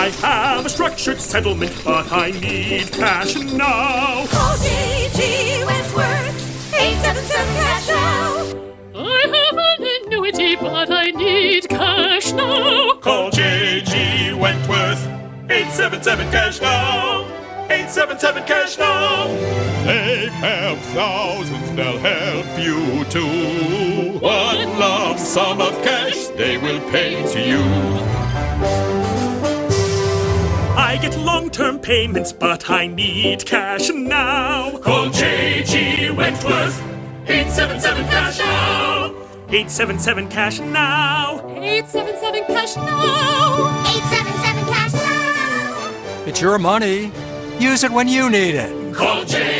I have a structured settlement, but I need cash now. Call J.G. Wentworth, 877 cash now. I have an annuity, but I need cash now. Call J.G. Wentworth, 877 cash now. 877 cash now. They have thousands, they'll help you too. One lump sum of cash they will pay to you. I get long-term payments, but I need cash now. Call J.G. Wentworth, 877 cash now. 877 cash now. 877 cash now. 877 cash now. It's your money. Use it when you need it. Call J.